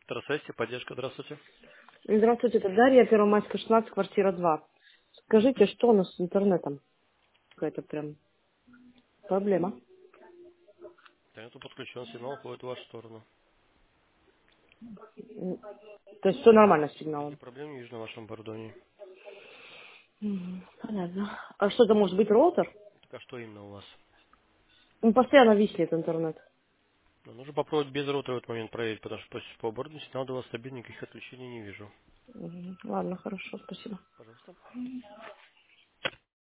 Здравствуйте, поддержка, здравствуйте. Здравствуйте, это Дарья, Первомайская, 16, квартира 2. Скажите, что у нас с интернетом? Какая-то прям проблема. Интернету подключен, сигнал уходит в вашу сторону. То есть все нормально с Никаких сигналом? проблем не вижу на вашем бордоне. Понятно. А что это может быть, роутер? Так а что именно у вас? Он постоянно виснет, интернет. Ну, нужно попробовать без роутера в этот момент проверить, потому что по бордону сигнал до вас стабильный, никаких отключений не вижу. Ладно, хорошо, спасибо. Пожалуйста.